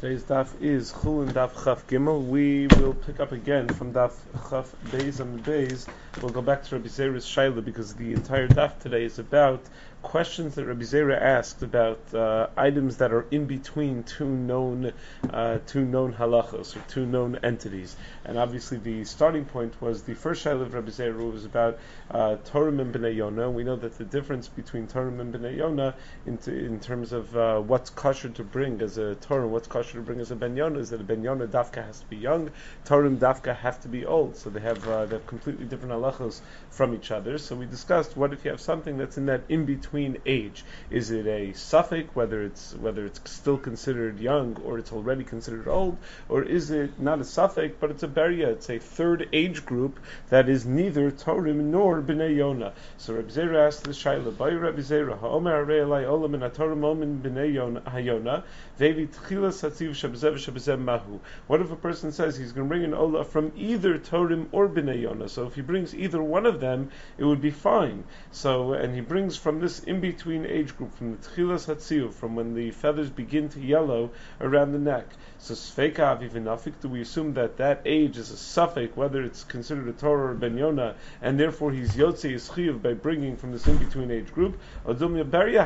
Today's daf is Chulin Daf Chaf Gimel. We will pick up again from Daf Chaf Beis and the Beis. We'll go back to Rabbi Zera's Shaila because the entire daf today is about questions that Rabbi Zera asked about items that are in between two known halachos or two known entities. And obviously the starting point was the first Shaila of Rabbi Zera was about Torim and Bnei Yonah. We know that the difference between Torim and Bnei Yonah in terms of what's kosher to bring as a Torim, what's kosher to bring as a Ben Yonah, is that a Ben Yonah dafka has to be young, Torim dafka have to be old. So they have completely different halachos from each other. So we discussed, what if you have something that's in that in-between age? Is it a suffix, whether it's still considered young or it's already considered old, or is it not a suffix but it's a beria, it's a third age group that is neither Torim nor Bnei Yonah? So Rabbi Zera asked the Shaila, Bay Rabbi Zera, Ha'omer Arei Elai Olam in HaTorim Omen Bnei Yonah, Vevi Tchilas Hatziv Shabezev Shabezev Mahu. What if a person says he's going to bring an Olah from either Torim or Bnei Yonah? So if he brings either one of them, it would be fine. So, and he brings from this in-between age group, from the Tchilas Hatziv, from when the feathers begin to yellow around the neck. So Sfeika Aviv Nafik, do we assume that age is a suffix, whether it's considered a Torah or Ben Yonah, and therefore he's Yotzei Yischiv by bringing from this in-between age group? Or maybe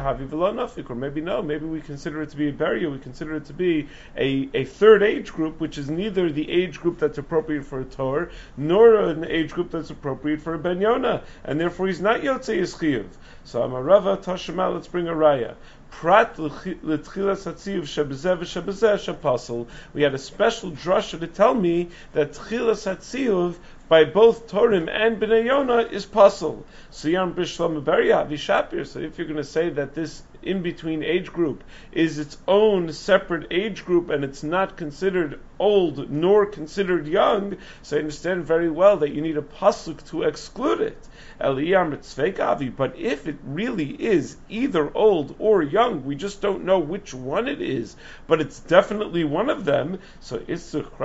no, maybe we consider it to be a beria, we consider it to be a third age group, which is neither the age group that's appropriate for a Torah, nor an age group that's appropriate for a Ben Yonah, and therefore he's not Yotzei Yischiv. So Amarava Tashema, let's bring a raya. Prat l'tchilas hatziv shebezeh v'shebezeh shapasel. We had a special drasha to tell me that tchilas hatziv by both Torim and Bnei Yonah is pasel. So Yam Bishlam Beria Vishapir. So if you're going to say that this in-between age group is its own separate age group and it's not considered old nor considered young, so I understand very well that you need a pasuk to exclude it. But if it really is either old or young, we just don't know which one it is, but it's definitely one of them, so I need a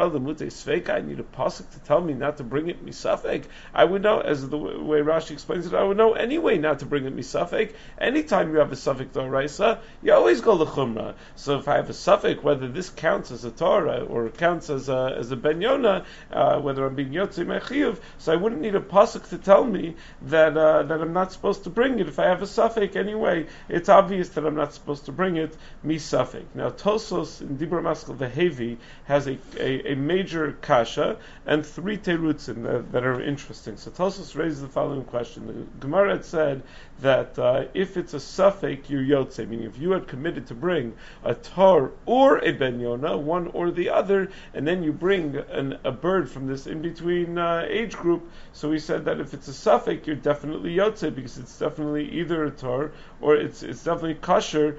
pasuk to tell me not to bring it misafek. I would know, as the way Rashi explains it, I would know anyway not to bring it misafek. Anytime you have a suffix d'oraisa, you always go l'chumra. So if I have a suffix, whether this counts as a Torah or counts as a Ben Yonah, whether I'm being yotzei mechiyuv, so I wouldn't need a pasuk to tell me that I'm not supposed to bring it. If I have a suffix anyway, it's obvious that I'm not supposed to bring it misafek. Now Tosos in Dibra Maskal Vehevi has a major kasha and three terutzim that are interesting. So Tosos raises the following question. The Gemara had said that if it's a suffix, you're yotzei, meaning if you had committed to bring a tar or a ben yonah, one or the other, and then you bring a bird from this in-between age group, so we said that if it's a suffix, you're definitely yotzei, because it's definitely either a tar or it's definitely kosher.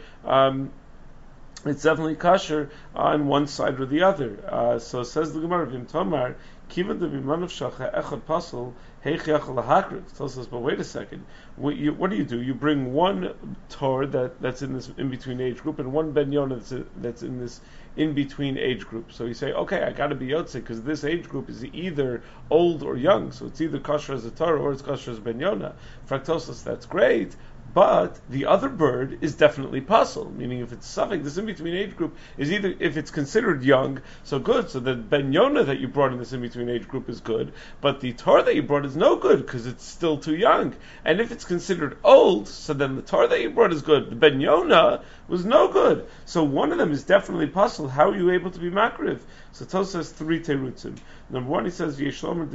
It's definitely kosher on one side or the other. So says the Gemara, Vim Tomar, Kivan de Bimanav Shacha Echad Pasel, Heichiach Lahakriv. Tells us, but wait a second. What do? You bring one Tor that's in this in-between age group and one Ben Yonah that's in this in-between age group. So you say, okay, I got to be Yotzei because this age group is either old or young. So it's either kosher as a Torah or it's kosher as Ben Yonah. Fractosis, that's great. But the other bird is definitely pasul, meaning if it's suffix, this in-between age group is either, if it's considered young, so good, so the Ben Yonah that you brought in this in-between age group is good, but the Torah that you brought is no good, because it's still too young. And if it's considered old, so then the Torah that you brought is good. The Ben Yonah was no good. So one of them is definitely pasul. How are you able to be makriv? So Tos says three terutzim. Number one, he says,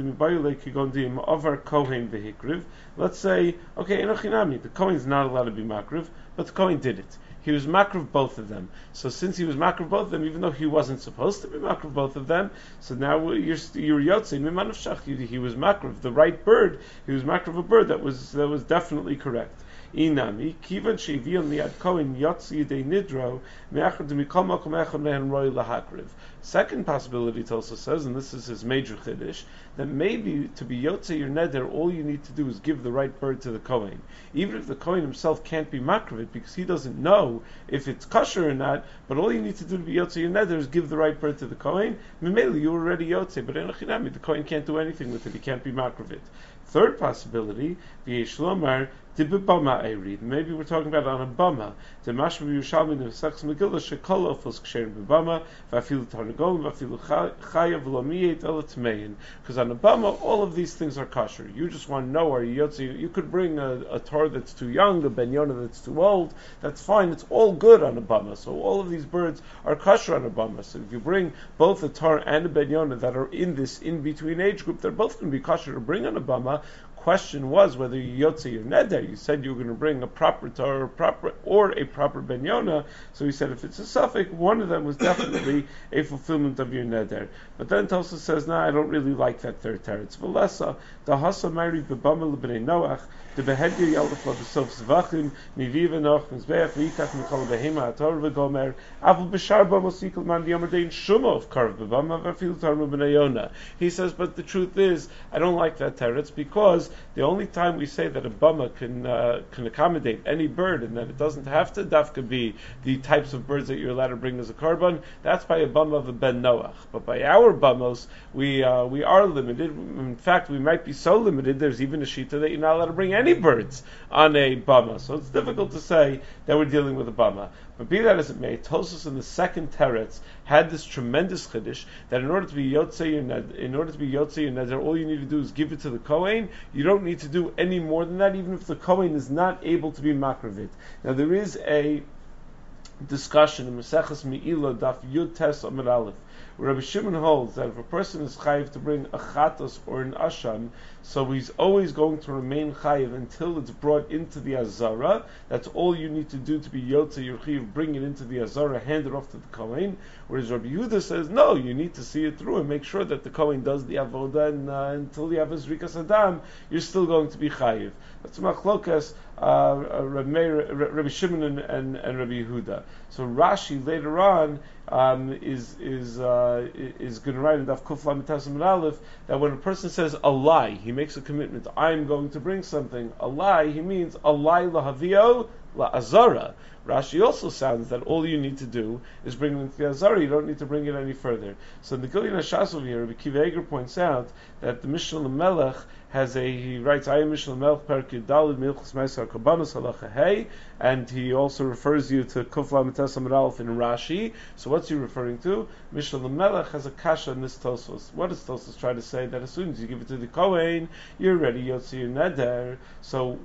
Avar Kohen v'hikriv. Let's say, okay, enochinami, the Kohen is not allowed to be makriv, but the Kohen did it. He was makriv both of them. So since he was makriv both of them, even though he wasn't supposed to be makriv both of them, so now you're yotzei mimanav shach. He was makriv the right bird. He was makriv a bird that was definitely correct. Inami kivan sheviel miad Kohen yotzi yedei nidro me'achad mikol makom echad mehen roi lahakriv. Second possibility, Tulsa says, and this is his major chiddush, that maybe to be yotzei your neder, all you need to do is give the right bird to the Kohen. Even if the Kohen himself can't be makriv it because he doesn't know if it's kosher or not, but all you need to do to be yotzei your neder is give the right bird to the Kohen. Mimeli, you're already yotzei, but enochinami, the Kohen can't do anything with it. He can't be makriv it. Third possibility, v'yesh lomar dibibama erid. Maybe we're talking about on a bama. The mashma Yerushalmi nevsachs Megillah shekol ofos ksherim bibama v'afilu tarnagolim v'afilu chayav v'lomiyet elatmein. Because on a bama, all of these things are kosher. You just want to know, are you yotzi? You could bring a tar that's too young, a ben yonah that's too old. That's fine. It's all good on a bama. So all of these birds are kosher on a bama. So if you bring both a tar and a ben yonah that are in this in between age group, they're both going to be kosher to bring on a bama. Question was whether you yotzi or neder. You said you were going to bring a proper tar or a proper ben yonah. So he said if it's a suffix, one of them was definitely a fulfillment of your neder. But then Tosfos says, no, I don't really like that third teretz. V'lesa the hasa mari b'bama l'bnei Noach the behedir yalef la b'sof zvachim miviv enoch mizbeach v'ikach mikol behema ator v'gomer avul b'shar b'mos yikol man diyomer dein shuma of karv b'bama v'afil tarmu b'nei Yonah. He says, but the truth is, I don't like that teretz because the only time we say that a bama can accommodate any bird and that it doesn't have to dafka be the types of birds that you're allowed to bring as a karban, that's by a bama of a ben Noach. But by our bamos, we are limited. In fact, we might be so limited, there's even a shita that you're not allowed to bring any birds on a bama. So it's difficult to say that we're dealing with a bama. But be that as it may, Tosfos in the second teretz had this tremendous chiddush that in order to be yotzei neder, all you need to do is give it to the kohen. You don't need to do any more than that, even if the kohen is not able to be makravit. Now there is a discussion in Maseches Me'ilah Daf Yud Tes Amud Aleph, where Rabbi Shimon holds that if a person is chayiv to bring a chatos or an asham, so he's always going to remain chayiv until it's brought into the azara. That's all you need to do to be yotze your chayiv, bring it into the azara, hand it off to the kohen. Whereas Rabbi Yehuda says, no, you need to see it through and make sure that the kohen does the avoda, and until you have his rikas adam, you're still going to be chayiv. That's machlokas Rabbi Shimon and Rabbi Yehuda. So Rashi later on is going to write in Daf Kuf Lamed Tes Amud Aleph that when a person says a lie, he makes a commitment. I'm going to bring something. A lie, he means a lie lahavio la azara. Rashi also sounds that all you need to do is bring it into the azara. You don't need to bring it any further. So in the Gilyon HaShas over here, Rabbi Kiva Eger points out that the Mishnah L'Melech he writes, I am Mishnah L'Melech Perkei Daled Milchus Meiser Karbanos Halacha Hey, and he also refers you to Kuf Lamed Tes Amud Aleph in Rashi. So what's he referring to? Mishnah L'Melech has a kasha in this Tosfos. What does Tosfos try to say? That as soon as you give it to the Kohen, you're ready, Yotzi your Neder. So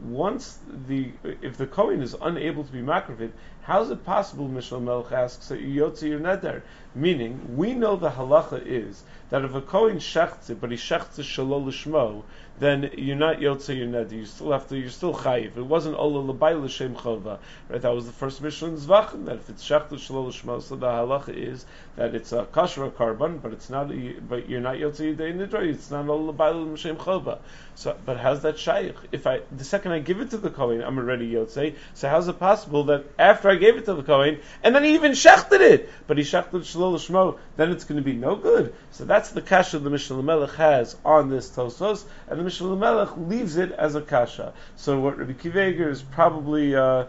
if the Kohen is unable to be makravit, how is it possible, Mishnah Melech asks, that you Yotzi your Neder? Meaning, we know the halacha is that if a Kohen shechts it, but he shechts it shalol l'shmo, then you're not Yotze your Neder. You're still chayiv. It wasn't ola l'bay l'shem chova. Right? That was the first Mishnah in Zvachim, that if it's shechted shalol l'shmo, so the halacha is that it's a kasher carbon, but it's not. But you're not Yotze yidei nidra. It's not ola l'bay l'shem chova. So, but how's that shaykh? The second I give it to the Kohen, I'm already Yotze. So how's it possible that after I gave it to the Kohen, and then he even shechted it, but he shechted shalol l'shmo, then it's going to be no good? So that's the kasha the Mishnah L'Melech has on this Tosfos, and the Mishnah L'Melech leaves it as a kasha. So what Rabbi Kiva Eger is probably,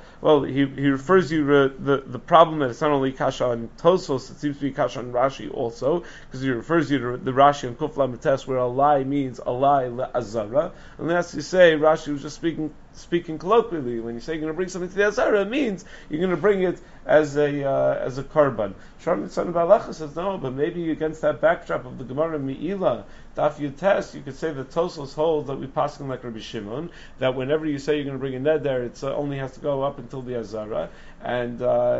he refers you to the problem that it's not only kasha on Tosfos, it seems to be kasha on Rashi also, because he refers you to the Rashi on Kuf Lamed Tes, where a lie means a lie le'azara. Unless you say Rashi was just speaking colloquially. When you say you're going to bring something to the azara, it means you're going to bring it as a karban. Sharm Yitzhak Balacha says no, but maybe against that backdrop of the Gemara Me'ilah Daf Yud Tes, you could say that Tosfos holds that we pass him like Rabbi Shimon, that whenever you say you're going to bring a neder, it only has to go up until the azara, and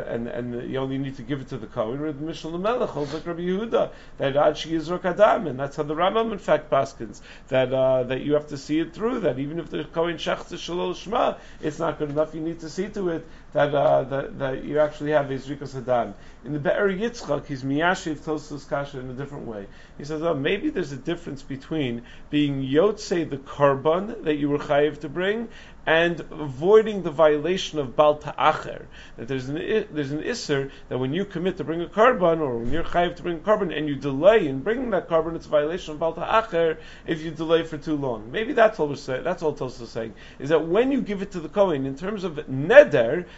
you only need to give it to the Kohen. Or the Mishnah L'Melech holds like Rabbi Yehuda, that Ad Sheyizrok Adam, and that's how the Rambam in fact paskins, that you have to see it through, that even if the Kohen shechts shalol shma, it's not good enough. You need to see to it that you actually have a Zrikas Adam. In the Be'er Yitzchak, he's miyashiv Tosfos kasha in a different way. He says, maybe there's a difference between being yotzei the karban that you were chayiv to bring and avoiding the violation of Bal Ta'acher. That there's an isser that when you commit to bring a karban, or when you're chayiv to bring a karban and you delay in bringing that karban, it's a violation of Bal Ta'acher if you delay for too long. Maybe that's all we're saying. That's all Tosfos is saying, is that when you give it to the Kohen, in terms of neder,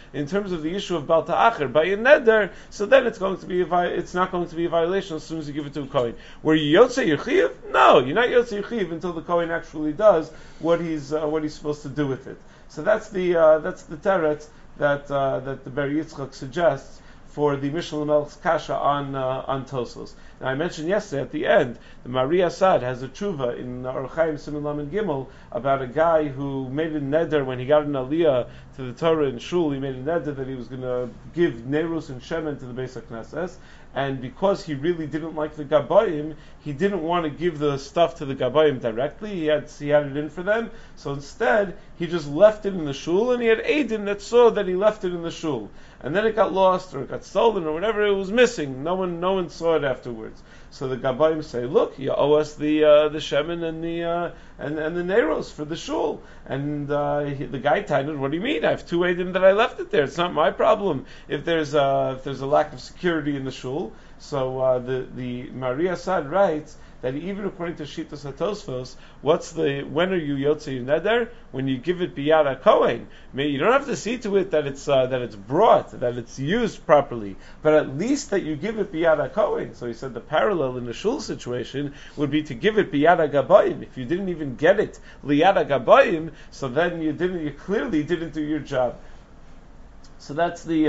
in terms of the issue of Bal Ta'achir by a neder, so then it's not going to be a violation as soon as you give it to a Kohen. Were you Yotzei your Chiyuv? No, you're not Yotzei your Chiyuv until the Kohen actually does what he's supposed to do with it. So that's the teretz that the Ber Yitzchak suggests for the Mishnah Lamelch's kasha on Tosos. Now I mentioned yesterday at the end, the Maria Sad has a tshuva in Orach Chaim Siman Lamed Gimel about a guy who made a neder when he got an aliyah to the Torah in Shul. He made a neder that he was going to give Nerus and Shemen to the Beis HaKnesses, and because he really didn't like the Gabayim, he didn't want to give the stuff to the Gabayim directly. He had it in for them, so instead he just left it in the Shul, and he had Eidim that saw that he left it in the Shul. And then it got lost, or it got stolen, or whatever, it was missing. No one saw it afterwards. So the Gabayim say, look, you owe us the Shemen and the Neros for the Shul. And the guy tied it, what do you mean? I have two Eidim that I left it there. It's not my problem if there's a lack of security in the Shul. So the Maria Sad writes that even according to Shitas HaTosfos, when are you Yotzei Neder? When you give it Biyad HaKohen. You don't have to see to it that it's brought, that it's used properly, but at least that you give it Biyad HaKohen. So he said the parallel in the Shul situation would be to give it Biyad HaGabayim. If you didn't even get it Liyad HaGabayim, so then you clearly didn't do your job. So that's the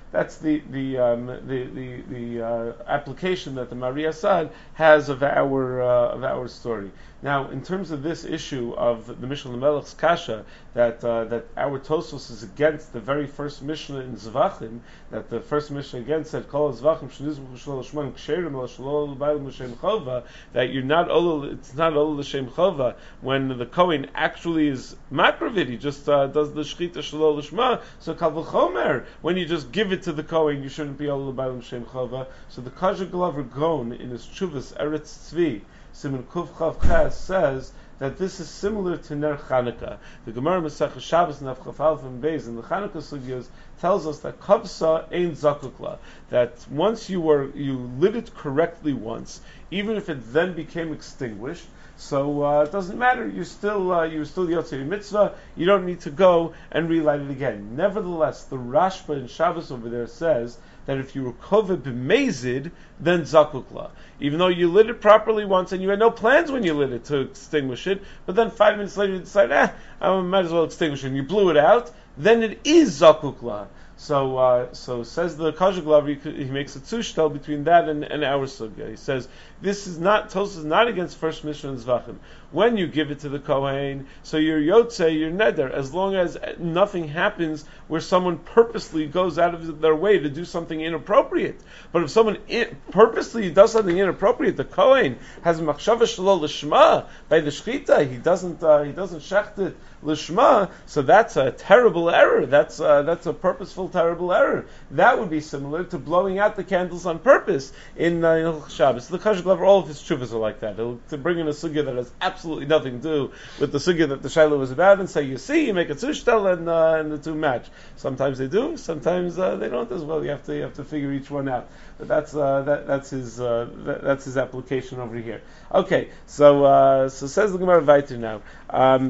application that the Maria Sad has of our story. Now, in terms of this issue of the Mishnah Lamelech's kasha, that our Tosos is against the very first Mishnah in Zvachim, that the first Mishnah again said, "Kol Zvachim shenizbuchu shelo l'shman ksherim shelo l'bayim l'shem chova," that it's not ol l'shem chova when the Kohen actually is makravit, he just does the shchita shelo l'shma. So kal v'chomer, when you just give it to the Kohen, you shouldn't be ol l'bayim l'shem chova. So the Kazha Glover Gon in his Chuvas Eretz Tzvi Siman Kuf Chav Ches says that this is similar to Ner Chanukah. The Gemara Masechah Shabbos Naf Chaf Alef and Beis in the Chanukah Sugyos tells us that Kavsa ain't Zakukla, that once you lit it correctly once, even if it then became extinguished, so it doesn't matter. You're still Yotzei Mitzvah. You don't need to go and relight it again. Nevertheless, the Rashba in Shabbos over there says that if you were koved b'mezid, then zakukla. Even though you lit it properly once and you had no plans when you lit it to extinguish it, but then 5 minutes later you decide, I might as well extinguish it, and you blew it out, then it is zakukla. So says the Kazhaglav, he makes a tzushtel between that and our sugya. He says this is not Tos is not against first Mishnah and Zvachim. When you give it to the Kohen, so you're Yotzei, you're Neder, as long as nothing happens where someone purposely goes out of their way to do something inappropriate. But if someone purposely does something inappropriate, the Kohen has machshava shelo l'shma by the shchita. He doesn't shecht it l'shma. So that's a terrible error. That's a purposeful terrible error. That would be similar to blowing out the candles on purpose in Shabbos. The Kazh Glover, all of his tshuvas are like that. He'll to bring in a sugya that has absolutely nothing to do with the sugya that the Shiloh was about, and say, you see, you make a tzushtel and the two match. Sometimes they do, sometimes they don't as well. You have to figure each one out. But that's his application over here. Okay, so says the Gemara Vayter now.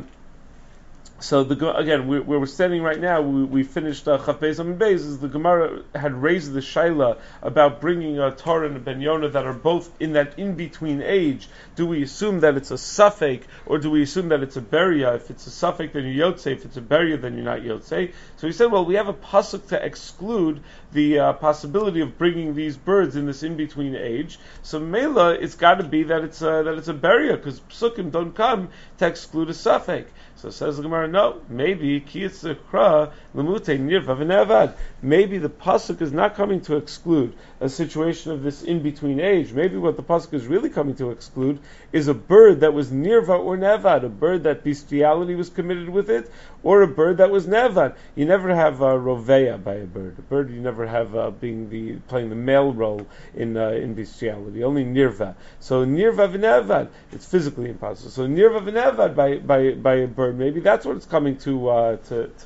So again, where we're standing right now, we finished Chaf Beis Amud Beis. Is the Gemara had raised the shaila about bringing a Torah and a Ben Yonah that are both in that in between age. Do we assume that it's a suffix, or do we assume that it's a beria? If it's a suffix, then you're yotzei. If it's a beria, then you're not yotzei. So he said, well, we have a pasuk to exclude the possibility of bringing these birds in this in between age. So mela, it's got to be that it's a beria, because psukim don't come to exclude a suffix. So says the Gemara, no, maybe kiyitzikra lemute nirva v'nevad. Maybe the pasuk is not coming to exclude a situation of this in between age. Maybe what the pasuk is really coming to exclude is a bird that was nirva or nevad, a bird that bestiality was committed with it, or a bird that was nevad. You never have roveya by a bird. A bird you never have playing the male role in bestiality. Only nirva. So nirva v'nevad, it's physically impossible. So nirva v'nevad by a bird. Maybe that's what it's coming to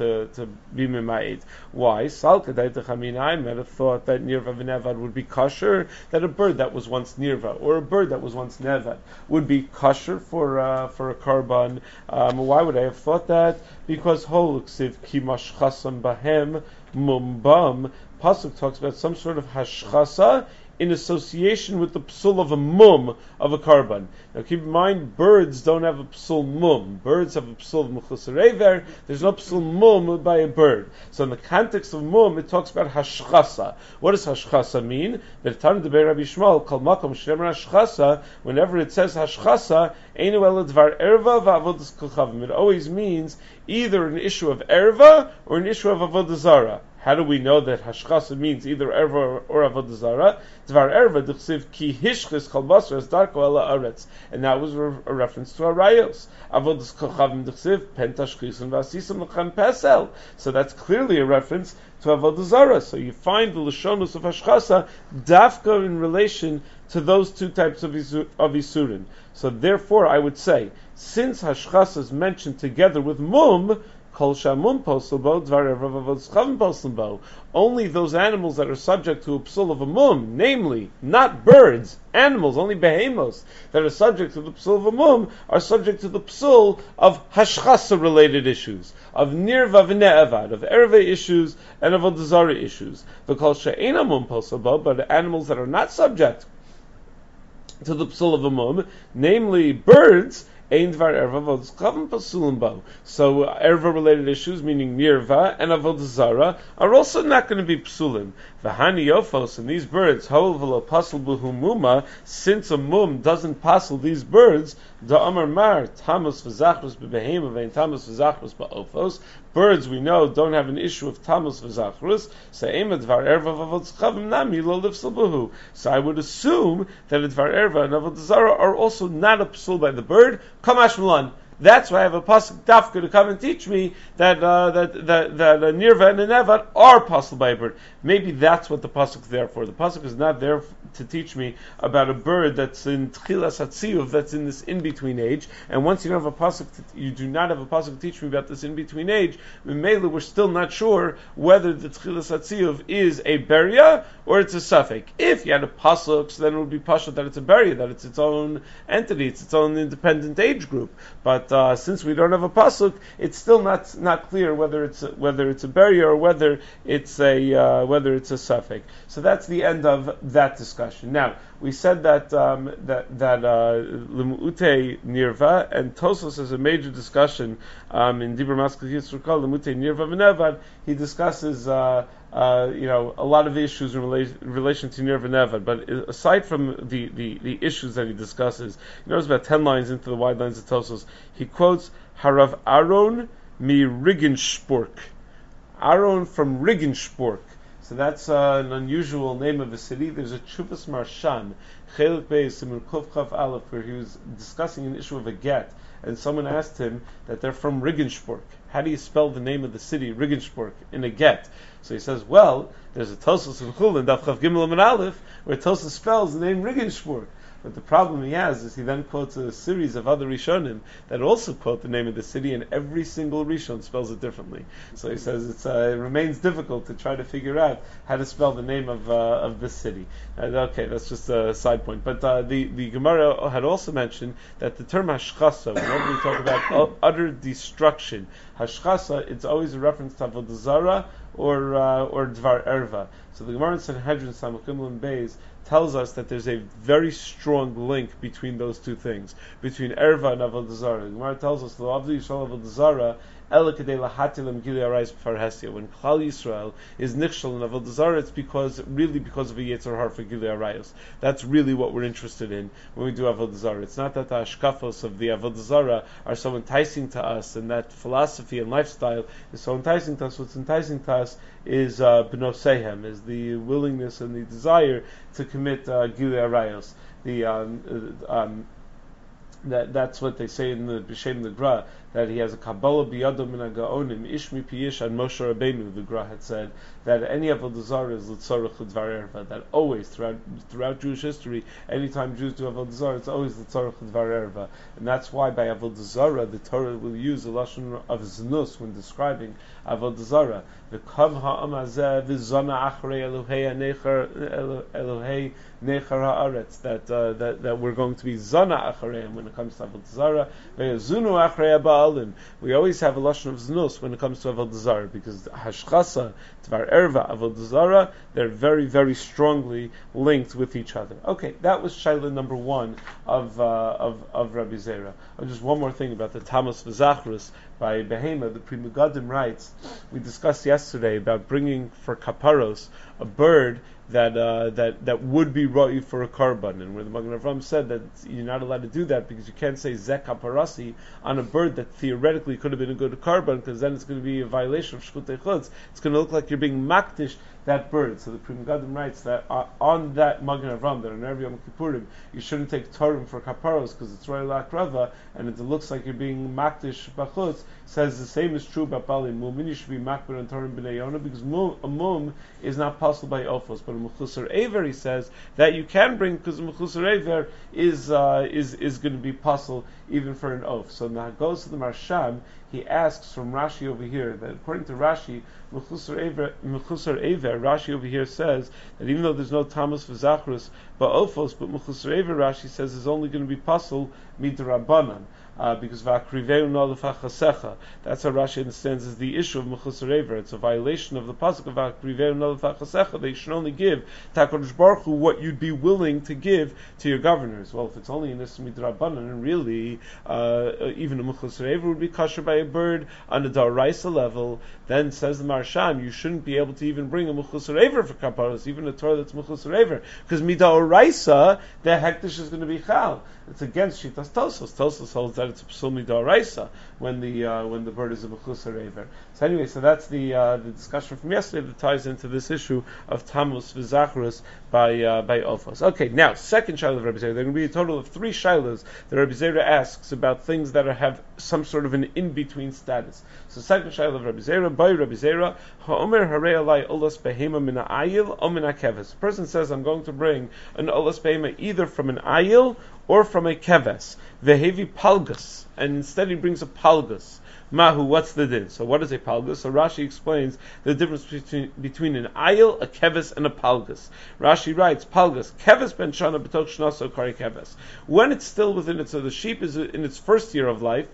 be mimayit. Why? I might have thought that nirva v'nevad would be kosher, that a bird that was once nirva or a bird that was once nevad would be kosher for a karban. Why would I have thought that? Because holuksiv ki mashchasam bahem mumbam. Pasuk talks about some sort of hashchasa in association with the psul of a mum of a karban. Now keep in mind, birds don't have a psul mum. Birds have a psul of mechusarever. There's no psul mum by a bird. So in the context of mum, it talks about hashchasa. What does hashchasa mean? Whenever it says hashchasa, it always means either an issue of erva or an issue of avodah zarah. How do we know that hashchasa means either erva or avodah zarah? Dvar erva d'chsiv ki hishchis kol basar darko ela aretz, and that was a reference to arayos. Avodas kochavim d'chsiv pentashchisim v'asisam l'chem pesel. So that's clearly a reference to avodah zarah. So you find the lashonus of hashchasa dafka in relation to those two types of isurin. So therefore, I would say, since hashchasa is mentioned together with mum, only those animals that are subject to a psul of a mum, namely, not birds, animals, only behemos, that are subject to the psul of a mum, are subject to the psul of hashchasa related issues, of nirva v'ne'evad, of erve issues, and of avodah zarah issues. But animals that are not subject to the psul of a mum, namely birds, so erva related issues, meaning nirva and avodah zarah, are also not going to be psulim. V'hani yofos, and these birds, since a mum doesn't pasel these birds, da amar mar tamus v'zachrus b'behema vein tamus v'zachrus ba'ofos. Birds, we know, don't have an issue of tamus v'zachrus. So I would assume that a dvar erva and avodah zarah are also not a psul by the bird. Kamash Milan. That's why I have a pasuk dafka to come and teach me that a nirva and a nevat are pasuk by a bird. Maybe that's what the pasuk is there for. The pasuk is not there to teach me about a bird that's in tchilas hatziyuv, that's in this in between age. And once you don't have a pasuk, you do not have a pasuk to teach me about this in between age. Mele, we're still not sure whether the tchilas hatziyuv is a beria or it's a suffix. If you had a pasuk, so then it would be pasuk that it's a beria, that it's its own entity, it's its own independent age group. But since we don't have a pasuk, it's still not clear whether it's a beria or whether it's a suffix. So that's the end of that discussion. Now we said that Lemute Nirva, and Tosos has a major discussion in Dibur Maskal Yisrael Lemute Nirva V'Nevad. He discusses a lot of issues in relation to Nirva Nevad. But aside from the issues that he discusses, he knows about 10 lines into the wide lines of Tosos. He quotes Harav Aaron mi Rigenspork. Aaron from Rigenspork. So that's an unusual name of a city. There's a Chuvas Marshan, Chelik Beis Simur Kuf Chaf Aleph, where he was discussing an issue of a get, and someone asked him that they're from Rigenspork. How do you spell the name of the city, Rigenspork, in a get? So he says, well, there's a Tosos in Chulin, Daf Chav Gimel and Aleph, where Tosos spells the name Rigenspork. But the problem he has is he then quotes a series of other Rishonim that also quote the name of the city, and every single Rishon spells it differently. So he says it remains difficult to try to figure out how to spell the name of this city. Okay, that's just a side point. But the Gemara had also mentioned that the term hashchasa, whenever we talk about utter destruction, hashchasa, it's always a reference to avodah zarah or dvar erva. So the Gemara in Sanhedrin Samachim and Beis tells us that there's a very strong link between those two things, between erva and avodah zarah. The Gemara tells us, "Lo avdi yishol avodah zarah, ela kedei lahatilam gili arayis b'far hestia." When Klal Yisrael is nichshel in avodah zarah, it's because of a yetzer har for gili arayos. That's really what we're interested in when we do avodah zarah. It's not that the ashkafos of the avodah zarah are so enticing to us, and that philosophy and lifestyle is so enticing to us. What's enticing to us is b'nosehem, is the willingness and the desire to commit gili arayos. That's what they say in the B'Shem the Gra, that he has a Kabbalah biyado min ha'gaonim, ishmi piyish and Moshe Rabbeinu. The Gra had said that any avodah zarah is l'tzorach l'dvar erva. That always throughout Jewish history, anytime Jews do avodah zarah, it's always l'tzorach l'dvar erva, and that's why by avodah zarah the Torah will use the lashon of znus when describing avodah zarah. V'kam ha'am hazeh v'zana achrei Elohei nechar haaretz. That we're going to be zana achrei when it comes to avodah zarah. Ve'yazunu achrei ba ba'alim. We always have a lashon of znus when it comes to avodah zarah, because hashchasa, tvar erva, avodah zarah, they're very, very strongly linked with each other. Okay, that was shaila number one of Rabbi Zera. Just one more thing about the Tamas V'Zachrus by Behema. The Pri Megadim writes, we discussed yesterday about bringing for kaparos a bird that would be roi for a karban, and where the Magen Avraham said that you're not allowed to do that because you can't say zek kaparasi on a bird that theoretically could have been a good karban, because then it's going to be a violation of shchutei chutz. It's going to look like you're being makdish that bird. So the Pri Megadim writes that on that Magen Avraham, that on Erev Yom Kippurim you shouldn't take tarim for kaparos because it's roi lakrava, and it looks like you're being makdish bachutz. Says the same is true about bali mumin. You should be makbid on tarim b'nei yonah because a mum is not possible by ofos, but a mechusar aver, he says that you can bring, because a mechusar aver is going to be possible even for an oaf. So now it goes to the Marsham. He asks from Rashi over here that according to Rashi, mechusar aver, Rashi over here says that even though there's no tamas v'zachrus ba'ofos, but mechusar aver, Rashi says, is only going to be possible midrabanan. Because v'akriveu no lefachasecha. That's how Rashi understands is the issue of mechusar aver. It's a violation of the pasuk of v'akriveu no lefachasecha. They should only give HaKadosh Baruch Hu what you'd be willing to give to your governors. Well, if it's only in this midrabanan, and really even a mechusar aver would be kosher by a bird on a daraisa level, then says the Marsham, you shouldn't be able to even bring a mechusar aver for kaparos, even a Torah that's mechusar aver, because midaraisa the hektish is going to be chal. It's against Shitas Tosos. Tosos holds that it's a psul midaraisa when the bird is a mechusar aver. So anyway, so that's the discussion from yesterday that ties into this issue of tamus v'zachrus by ofos. Okay, now second shaila of Rabbi Zera. There are going to be a total of 3 shailas that Rabbi Zera asks about things that have some sort of an in-between status. So second shaila of Rabbi Zera, by Rabbi Zera, ha'omer harei alai olas behema min ha'ayil o min ha'keves. The person says, I'm going to bring an olas behema either from an ayil or from a keves. Vehevi palgus, and instead he brings a palgus. Mahu, what's the din? So what is a palgus? So Rashi explains the difference between an ayil, a keves, and a palgus. Rashi writes, palgus, keves ben shana b'tok shnaso kari keves. When it's still within it, so the sheep is in its first year of life,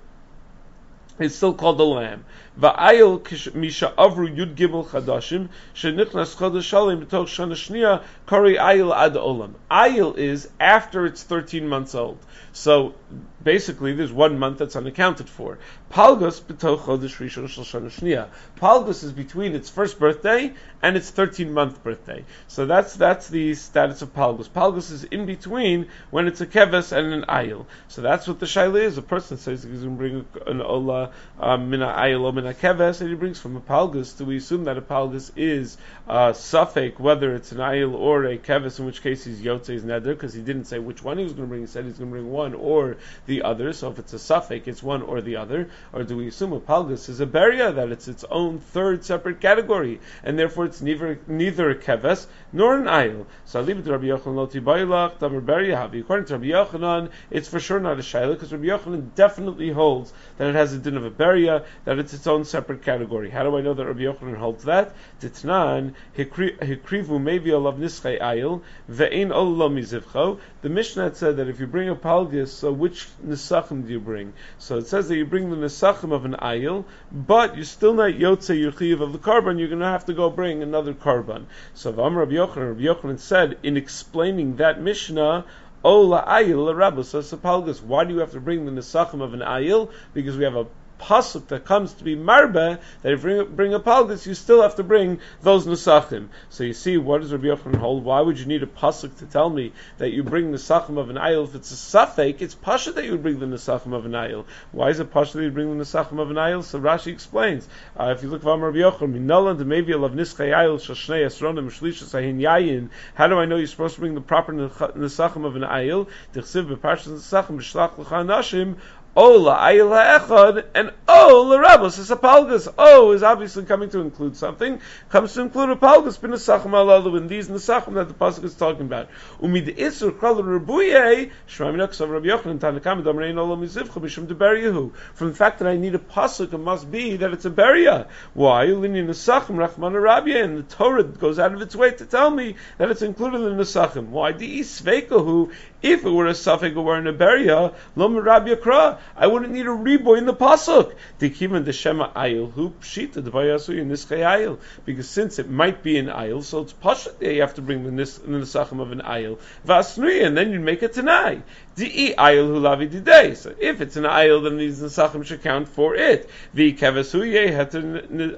it's still called a lamb. Va'ayil misha avru yud gimel chadashim shenichnas chodesh shalim b'tok shana shniya kari ayil ad olam. Ayil is after it's 13 months old. So basically, there's 1 month that's unaccounted for. Palgus b'toch chodesh rishon shel shana shniya. Palgus is between its first birthday and its 13-month birthday. So that's the status of palgus. Palgus is in between when it's a keves and an ayil. So that's what the shaila is. A person says he's going to bring an ola mina ayil or mina keves, and he brings from a palgus. Do we assume that a palgus is suffix, whether it's an ayil or a keves, in which case he's yotzei's neder, because he didn't say which one he was going to bring. He said he's going to bring one or the other. So if it's a suffix, it's one or the other. Or do we assume a palgus is a beria, that it's its own third separate category, and therefore it's neither a keves nor an ayil? So Rabbi Yochanan lo tibaylach davar beria havi. According to Rabbi Yochanan, it's for sure not a shayla, because Rabbi Yochanan definitely holds that it has a din of a beria, that it's its own separate category. How do I know that Rabbi Yochanan holds that? Titnan hikrivu maybe olav nischei ayil ve'ein olo mizivcho. The Mishnah said that if you bring a palgus, so which nesachim do you bring? So it says that you bring the nesachim of an ayil, but you're still not yotzei your chiyuv of the karban. You're going to have to go bring another karban. So Rabbi Yochanan said in explaining that Mishnah, Ola ayil rabus palgus. Why do you have to bring the nesachim of an ayil? Because we have a pasuk that comes to be marbe, that if you bring a palgus, you still have to bring those nesachim. So you see, what does Rabbi Yochanan hold? Why would you need a pasuk to tell me that you bring nesachim of an ayil? If it's a suffix, it's pasha that you would bring the nesachim of an ayil. Why is it pasha that you bring the nesachim of an ayil? So Rashi explains. If you look at Rabbi Yochanan, minolan de maybe alav nischei ayil shashnei asronim shlishas ahin yayin. How do I know you're supposed to bring the proper nesachim of an ayil? Tichsiv b'parshas nesachim b'shlach l'cha nashim. Ola ayil ha'echad and Oh, l'rabos is a palgus. Oh is obviously coming to include something. Comes to include a palgus b'nesachim alalu in these nesachim that the pasuk is talking about. Umid isur kol rebuye shmamina ksav Rabbi Yochanan tanakam damrein olam mizivcha mishum deberyahu. From the fact that I need a pasuk, it must be that it's a beria. Why? Linin nesachim rachman rabia, and the Torah goes out of its way to tell me that it's included in the nesachim. Why? Di sveikahu. If it were a suffix or in a beria, lo merabia kra, I wouldn't need a reboy in the pasuk. Dikivan deshema ayil hu pshita devayasu in nischei ayil, because since it might be an ayil, so it's pashat you have to bring the nesachim of an ayil vasnui, and then you make it tanai. Di ayil hu lavi didei. So if it's an ayil, then these nesachim should count for it. The kevesu yehei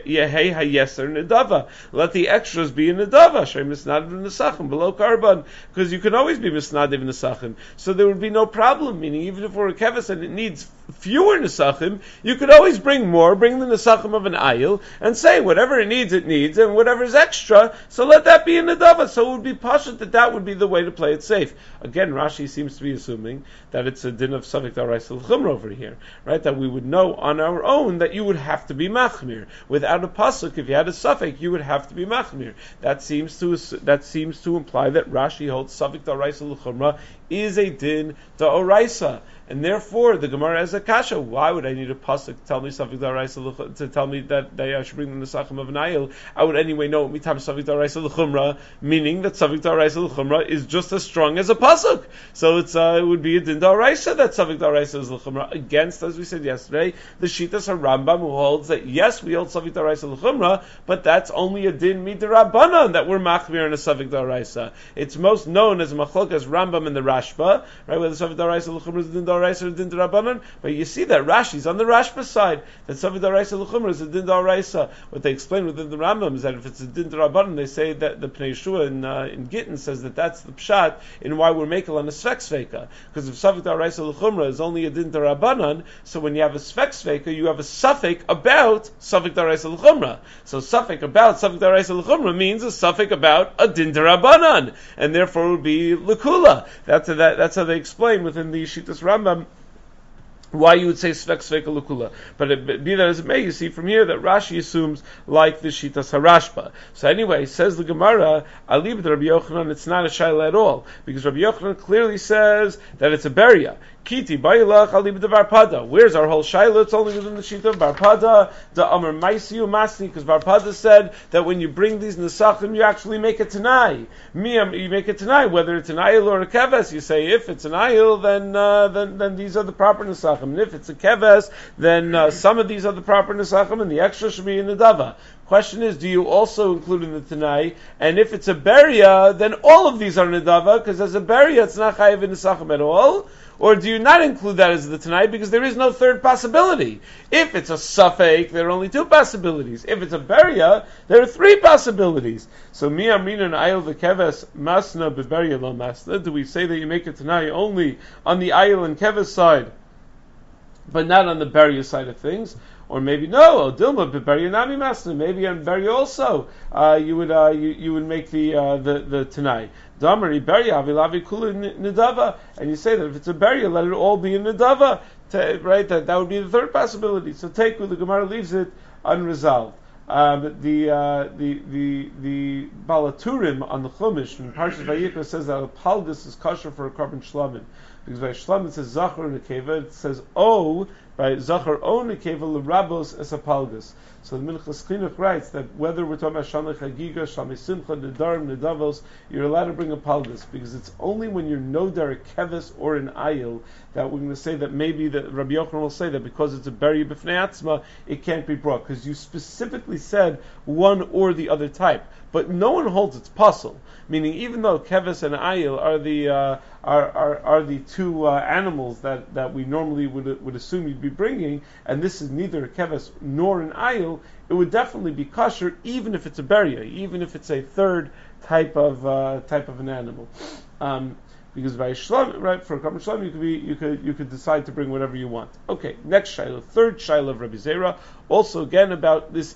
hayeser nedava. Let the extras be in nedava. Shay misnad nesachim below karban, because you can always be misnad even nesachim. So there would be no problem. Meaning, even if we're a keves and it needs fewer nesachim, you could always bring more. Bring the nesachim of an ayil and say whatever it needs, and whatever is extra. So let that be in nedava. So it would be pashut that would be the way to play it safe. Again, Rashi seems to be assuming that it's a din of Savik Daraisa L'Chumra over here, right? That we would know on our own that you would have to be machmir. Without a pasuk, if you had a suffix, you would have to be machmir. That seems to imply that Rashi holds Savik Daraisa L'Chumra is a din da'oraisa. And therefore, the Gemara has a kasha. Why would I need a pasuk to tell me Savik Daraisa to tell me that I should bring the nesachim of an ayil? I would anyway know mitam Savik Daraisa L'Chumra, meaning that Savik Daraisa L'Chumra is just as strong as a pasuk. So it would be a din da'oraisa that Savik Daraisa is L'Chumra against, as we said yesterday, the Shitas HaRambam, who holds that yes, we hold Savik Daraisa L'Chumra, but that's only a din midrabanan that we're machmir in a Savik Daraisa. It's most known as machlokas Rambam and the Rashba, right? Where the Savik Daraisa L'Chumra is a din da'oraisa or din da'rabanan, but you see that Rashi's on the Rashba side, that Savik Daraisa L'Chumra is a din da'oraisa. What they explain within the Rambam is that if it's a din da'rabanan, they say that the Pnei Yeshua in Gittin says that that's the pshat in why we're making on a svek sveka. Because if Savik Daraisa L'Chumra is only a din da'rabanan, so when you have a svek sveka, you have a suffix about Savik Daraisa L'Chumra. So suffix about Savik Daraisa L'Chumra means a suffix about a din da'rabanan, and therefore it would be l'kula. That's how they explain within the Shitas Rambam why you would say svek sveka l'kula. But be that as it may, you see from here that Rashi assumes like the Shitas HaRashba. So anyway, says the Gemara, Alib Rabbi Yochanan, it's not a shayla at all, because Rabbi Yochanan clearly says that it's a beria. Kiti Bailach Alib de Barpada. Where's our whole shayla? It's only within the sheet of Barpada, the Amar Maisiu Masni, because Barpada said that when you bring these nesachim, you actually make it tanai. You make it tanai, whether it's an ayil or a keves. You say if it's an ayil, then these are the proper nesachim. And if it's a keves, then some of these are the proper nesachim, and the extra should be in the dava. Question is, do you also include in the Tanai? And if it's a beria, then all of these are nedava, because as a beria, it's not chayiv in nesachim at all. Or do you not include that as the Tanai, because there is no third possibility? If it's a suffix, there are only two possibilities. If it's a beria, there are three possibilities. So mi amrin and ayil v'keves masna beberia lo masna. Do we say that you make a Tanai only on the ayil and keves side, but not on the beria side of things? Or maybe no, Dilma beberia nami masna. Maybe on beria also you would make the Tanai. Damari beria avilavi kula nidava, and you say that if it's a beria, let it all be in nidava. Right, that would be the third possibility. So take the Gemara leaves it unresolved. The Balaturim on the Chumash in Parshas Vayikra says that a palgus is kosher for a korban shlamim, because by shlamim it says zachar nekeva, it says by zachar o nekeva l'rabos es a palgus. So the Minchas Chinuch writes that whether we're talking about Shamei Chagiga, Shamei Simcha, Nedarim, Nedavos, you're allowed to bring a palgus, because it's only when you're nodar a keves or an ayil that we're going to say that maybe that Rabbi Yochanan will say that because it's a beria b'fnei atzma, it can't be brought, because you specifically said one or the other type. But no one holds it's puzzle, meaning even though keves and ayil are the two animals that we normally would assume you'd be bringing, and this is neither a keves nor an ayil, it would definitely be kosher even if it's a beria, even if it's a third type of an animal. because by Shlam, right, for a Karban Shlam, you could decide to bring whatever you want. Okay, next Shiloh, third Shiloh of Rabbi Zera, also again about this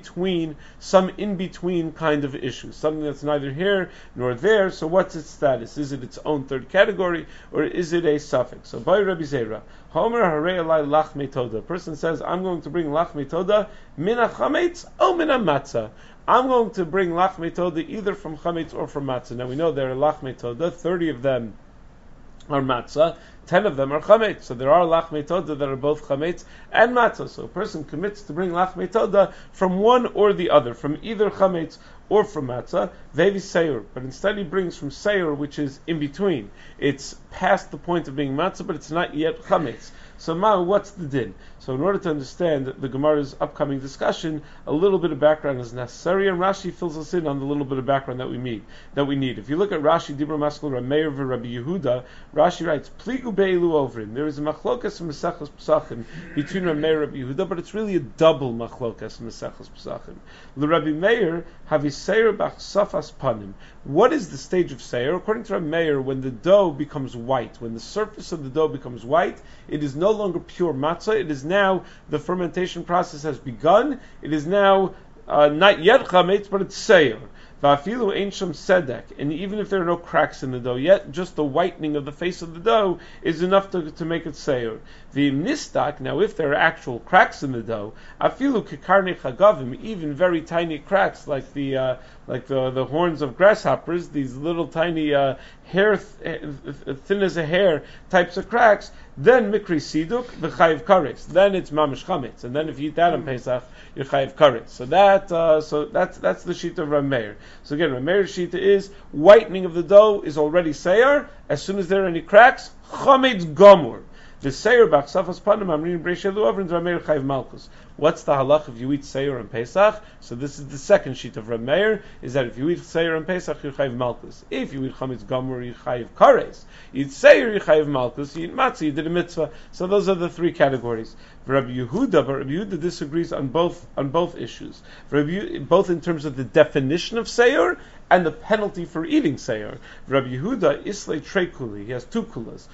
some in-between kind of issue, something that's neither here nor there. So what's its status? Is it its own third category, or is it a suffix? So by Rabbi Zera, Homer Harei Alai Lach Metoda. A person says, I'm going to bring Lach Metoda min chametz or min matzah. I'm going to bring Lach Metoda either from chametz or from matzah. Now we know there are Lach Metoda, 30 of them are matzah, 10 of them are chametz. So there are lach metoda that are both chametz and matzah. So a person commits to bring lach metoda from one or the other, from either chametz or from matzah, vevi seir. But instead he brings from seir, which is in between. It's past the point of being matzah, but it's not yet chametz. So what's the din? So in order to understand the Gemara's upcoming discussion, a little bit of background is necessary, and Rashi fills us in on the little bit of background that we need. If you look at Rashi, Dibra Maskal Rameir v'Rabbi Yehuda, Rashi writes, Pligu be'ilu ovrin. There is a machlokas in Mesechus Pesachim between Rameir and Rabbi Yehuda, but it's really a double machlokas in Mesechus Pesachim. L'Rabbi Meir havi seir bach safas panim. What is the stage of seir? According to Rabbi Meir, when the dough becomes white, when the surface of the dough becomes white, it is no longer pure matzah. It is now, the fermentation process has begun. It is now not yet chametz, but it's seir. Va'afilu ein sham sedek, and even if there are no cracks in the dough yet, just the whitening of the face of the dough is enough to make it seir. V'im nistak, now if there are actual cracks in the dough, afilu kekarnei chagavim, even very tiny cracks like the horns of grasshoppers, these little tiny hair, thin as a hair types of cracks, then mikri siduk v'chayiv karetz. Then it's mamish chametz, and then if you eat that on Pesach, you're chayiv karetz. So that's the sheet of Rameir. So again, Rameir's sheet is whitening of the dough is already seir. As soon as there are any cracks, chametz gomur. The seir bach safas panim amrin breishelu avrin Rameir chayiv malchus. What's the halach if you eat seir on Pesach? So this is the second sheet of Rameir, is that if you eat seir on Pesach, you're chayiv malchus. If you eat chametz gomur, you're chayiv kares. You eat seir, you're chayiv malchus. You eat matzah, you did a mitzvah. So those are the three categories. Rabbi Yehuda disagrees on both issues. Both in terms of the definition of seir and the penalty for eating seir. Rabbi Yehuda islay trei kuli. He has two kulas.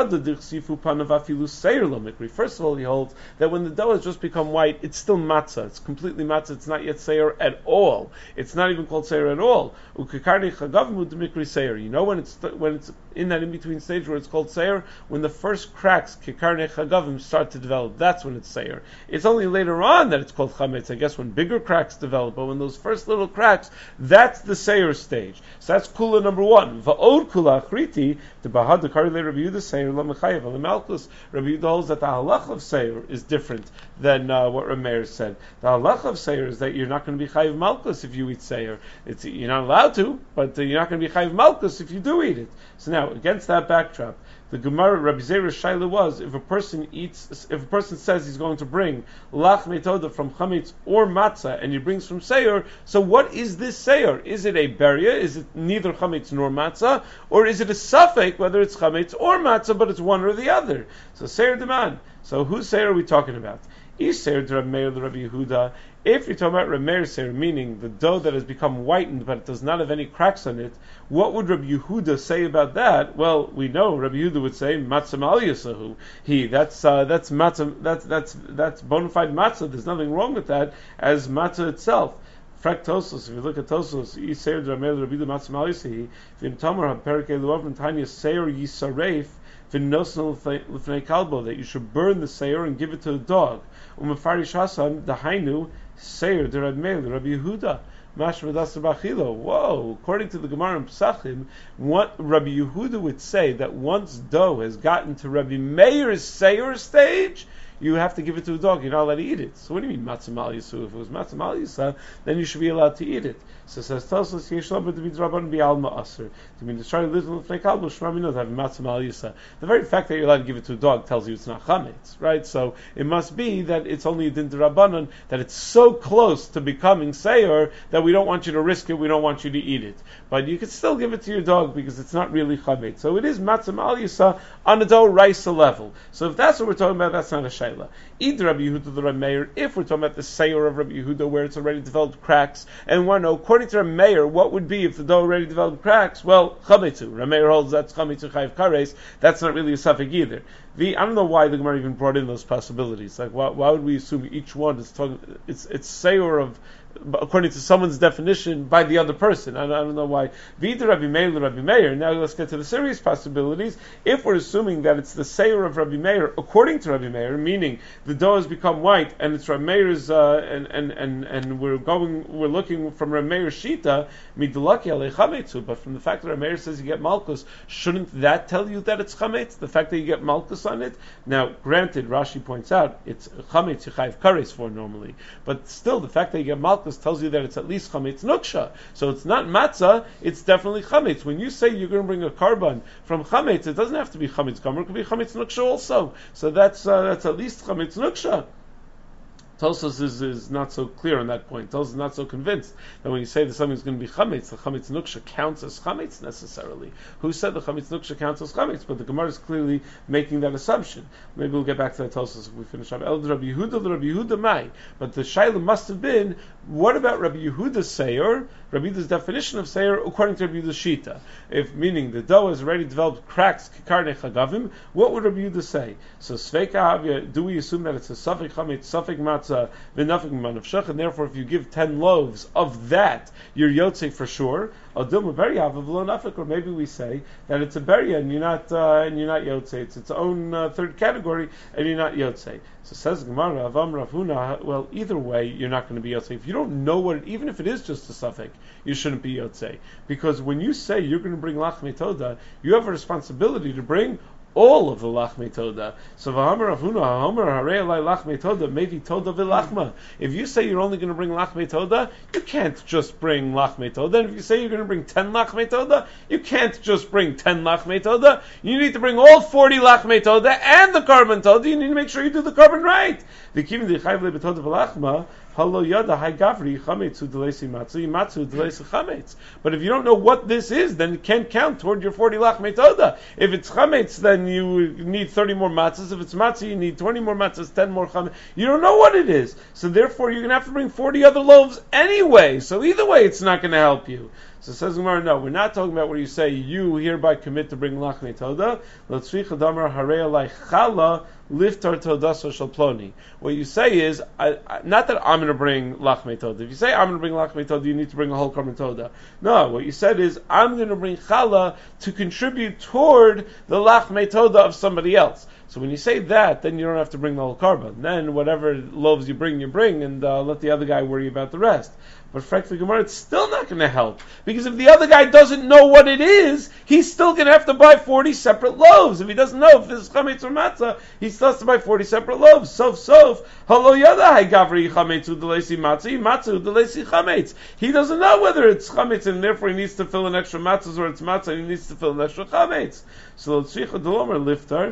First of all, he holds that when the dough has just become white, it's still matzah. It's completely matzah. It's not yet seir at all. It's not even called seir at all. You know when it's in that in between stage where it's called seir, when the first cracks kikarnei chagavim start to develop. That's when it's seir. It's only later on that it's called chametz. I guess when bigger cracks develop, but when those first little cracks, that's the seir stage. So that's kula number one. Va'od kula achriti the bahad the kari Rabbi Yehuda seir la mechayev al malchus. Rabbi Yehuda holds that the halach of seir is different than what Rameir said. The halach of seir is that you're not going to be chayev malchus if you eat seir. You're not allowed to, but you're not going to be chayev malchus if you do eat it. So now, against that backdrop, the Gemara Rabbi Zera's shaila was if a person says he's going to bring lach metoda from chametz or matzah and he brings from seir, so what is this seir? Is it a beria? Is it neither chametz nor matzah, or is it a suffix whether it's chametz or matzah but it's one or the other? So seir demand. So whose seir are we talking about? Is seir Rameir Rabbi Yehuda? If you're talking about Rameir seir, meaning the dough that has become whitened but it does not have any cracks on it, what would Rabbi Yehuda say about that? Well, we know Rabbi Yehuda would say matzah mal yasahu. That's matzah. That's bona fide matzah. There's nothing wrong with that as matzah itself. Frak Tosos, if you look at Tosos, Yiseir Rameir Rabbi Yehuda matzah mal yasahi. V'im Tamar haPerek Eluav and Tanya seir yisaref. That you should burn the seir and give it to the dog. Umefarish Hasan the Hainu seir de Rabbi Yehuda. Whoa! According to the Gemara in Pesachim, what Rabbi Yehuda would say that once dough has gotten to Rabbi Meir's seir stage, you have to give it to a dog. You're not allowed to eat it. So what do you mean matzah mal yisah? If it was matzah mal yisah, then you should be allowed to eat it. So says Tosos Yeshlam to be draban be alma aser. To mean the shari little flake albo shmamino to have matzah mal yisah. The very fact that you're allowed to give it to a dog tells you it's not chametz, right? So it must be that it's only a din drabanan, that it's so close to becoming seir that we don't want you to risk it. We don't want you to eat it, but you can still give it to your dog because it's not really chametz. So it is matzah mal yisah on a dough raisa level. So if that's what we're talking about, that's not a shayla. Shaila. Either Rabbi Yehuda the Rabbi Meir, if we're talking about the Seir of Rabbi Yehuda where it's already developed cracks, and want to know, according to Rabbi Meir, what would be if the dough already developed cracks? Well, chametzu. Rabbi Meir holds that's chametzu chayv kares. That's not really a suffix either. I don't know why the Gemara even brought in those possibilities. Like, why would we assume each one is talking? It's Seir of, according to someone's definition, by the other person. I don't know why. V'ida Rabbi Meir Rabbi Meir. Now let's get to the serious possibilities. If we're assuming that it's the Seir of Rabbi Meir, according to Rabbi Meir, meaning the dough has become white and it's Rabbi Meir's, and we're looking from Rabbi Meir's shita, midulaki alei chametzu. But from the fact that Rabbi Meir says you get malchus, shouldn't that tell you that it's chametz? The fact that you get malchus on it. Now, granted, Rashi points out it's chametz you chayv kares for normally, but still the fact that you get malchus tells you that it's at least chametz nuksha. So it's not matzah, it's definitely chametz. When you say you're going to bring a karban from chametz, it doesn't have to be chametz gomer, it could be chametz nuksha also. So that's at least chametz nuksha. Tosfos is not so clear on that point. Tosfos is not so convinced that when you say that something's going to be chametz, the chametz nuksha counts as chametz necessarily. Who said the chametz nuksha counts as chametz? But the Gemara is clearly making that assumption. Maybe we'll get back to that Tosfos if we finish up. El Rabbi Yehuda mai. But the shaila must have been, what about Rabbi Yehuda's seir? Rabbi Yehuda's definition of seir according to Rabbi Yehuda's shita. If meaning the dough has already developed cracks, kikarne chagavim, what would Rabbi Yehuda say? So sveika havya, do we assume that it's a suffix chametz, suffix matzah, and therefore if you give 10 loaves of that, you're yotzei for sure. Or maybe we say that it's a beria and you're not yotzei. It's its own third category and you're not yotzei. So says Gemara, Avam Rav Huna, well, either way, you're not going to be yotzei. If you don't know what, even if it is just a suffix, you shouldn't be yotzei. Because when you say you're going to bring lachmei toda, you have a responsibility to bring all of the lachmei toda. So v'hamar Rav Huna, ha'omer harei alai lachmei toda, maybe toda v'lachma. If you say you're only going to bring lachmei toda, you can't just bring lachmei toda. And if you say you're going to bring 10 lachmei toda, you can't just bring 10 lachmei toda. You need to bring all 40 lachmei toda and the carbon toda. You need to make sure you do the carbon right. The kivin d'chayv lebetoda v'lachma. Halo yada hai gavri chametz u'delesi matzu matzu u'delesi chametz. But if you don't know what this is, then it can't count toward your 40 lachmei toda. If it's chametz, then you need 30 more matzahs. If it's matzah, you need 20 more matzahs, 10 more chametz. You don't know what it is. So therefore, you're going to have to bring 40 other loaves anyway. So either way, it's not going to help you. So says Gemara, no, we're not talking about where you say you hereby commit to bring lachmei toda. L'tzricha damar harei alai chala liftar todaso shel ploni. What you say is, not that I'm going to bring lachmei toda. If you say I'm going to bring lachmei toda, you need to bring a whole carbon toda. No, what you said is, I'm going to bring chala to contribute toward the lachmei toda of somebody else. So when you say that, then you don't have to bring the whole carbon. Then whatever loaves you bring, and let the other guy worry about the rest. But frankly, Gemara, it's still not going to help. Because if the other guy doesn't know what it is, he's still going to have to buy 40 separate loaves. If he doesn't know if this is chametz or matzah, he still has to buy 40 separate loaves. Sof. Halo yada hai gavri chametz u'delesi matzah u'delesi chametz. He doesn't know whether it's chametz and therefore he needs to fill in extra matzahs, or it's matzah and he needs to fill in extra chametz. So l'tzricha delomer liftar,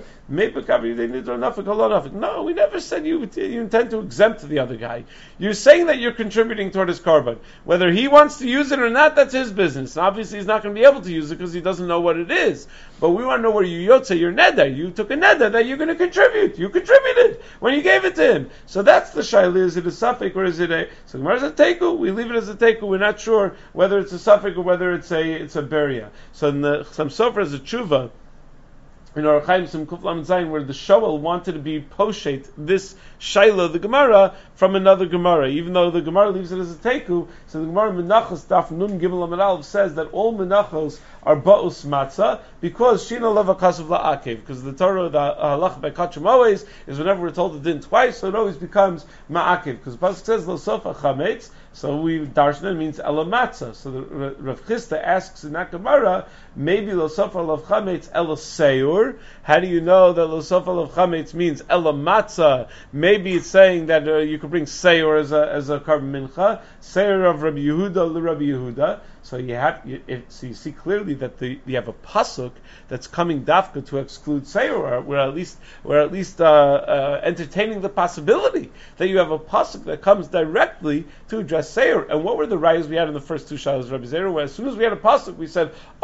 no, we never said you intend to exempt the other guy. You're saying that you're contributing toward his carbon. Whether he wants to use it or not, that's his business. And obviously he's not going to be able to use it because he doesn't know what it is. But we want to know where you yotze your neder. You took a neder that you're going to contribute. You contributed when you gave it to him. So that's the shaila. Is it a suffix or is it a... So Gemara is a teiku. We leave it as a teiku. We're not sure whether it's a suffix or whether it's a beria. So in the Chassam Sofer is a tshuva, in our Chaim Sim Kuflam Zayin, where the Shoel wanted to be poshet this Shaila, the Gemara, from another Gemara, even though the Gemara leaves it as a Teku. So the Gemara Menachos Daf Nun Gimel Amud Aleph says that all Menachos are Ba'us Matzah, because Shina Leva Kasav La'akev, because the Torah, the Halach by Kachim always, is whenever we're told it din twice, so it always becomes Ma'akev, because the Pasuk says Lo Sofa Chametz, so we darshan means ela matzah. So the Rav Chisda asks in that Gemara, maybe lo sofa lav chametz ela seur. How do you know that lo sofa lav chametz means ela matzah? Maybe it's saying that you could bring seur as a carbon mincha, seur of Rabbi Yehuda Rabbi Yehuda. So so you see clearly that you have a pasuk that's coming dafka to exclude seur. We're at least entertaining the possibility that you have a pasuk that comes directly to address seur. And what were the rayas we had in the first two shalos of Rabbi Zera? Where as soon as we had a pasuk, we said,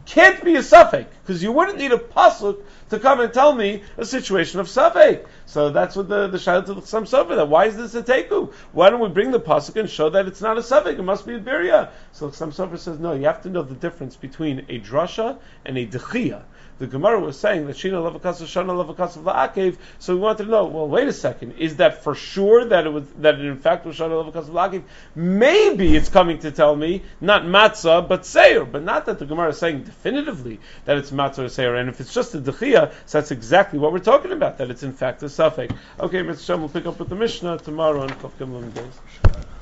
can't be a suffix, because you wouldn't need a pasuk to come and tell me a situation of suffix. So that's what the shayla to L'chsam Sofer. That why is this a teku? Why don't we bring the pasuk and show that it's not a suffix? It must be a birya. So L'chsam Sofer says no. You have to know the difference between a drasha and a dechiyah. The Gemara was saying that Shina Lavakas Shana Lavakas La'akev, so we wanted to know, well, wait a second, is that for sure that it in fact was Shana Lavakas La'akev? Maybe it's coming to tell me, not matzah, but seir, but not that the Gemara is saying definitively that it's matzah or seir, and if it's just a dechiyah, so that's exactly what we're talking about, that it's in fact a suffix. Okay, Mr. Shem, we'll pick up with the Mishnah tomorrow on Chav Gimel Days.